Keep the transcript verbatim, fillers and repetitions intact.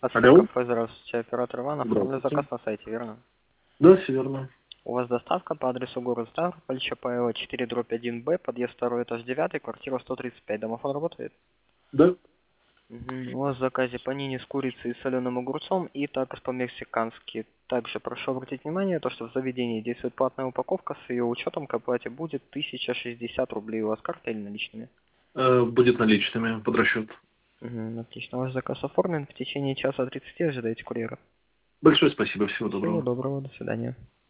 Алло? Кафе, здравствуйте, оператор Иван, оформлю Здравствуйте. заказ на сайте, верно? Да, все верно. У вас доставка по адресу город Ставрополь, ЧПЛ четыре дробь один Б, подъезд второй этаж девятый, квартира сто тридцать пять. Домофон работает? Да? Мгм. У вас в заказе панини с курицей и соленым огурцом и такос по-мексикански. Также прошу обратить внимание, то, что в заведении действует платная упаковка, с ее учетом к оплате будет тысяча шестьдесят рублей. У вас карта или наличными? Э, будет наличными под расчет. Угу, отлично. Ваш заказ оформлен. В течение часа тридцати ожидайте курьера. Большое спасибо, всего Всего доброго. доброго, до свидания.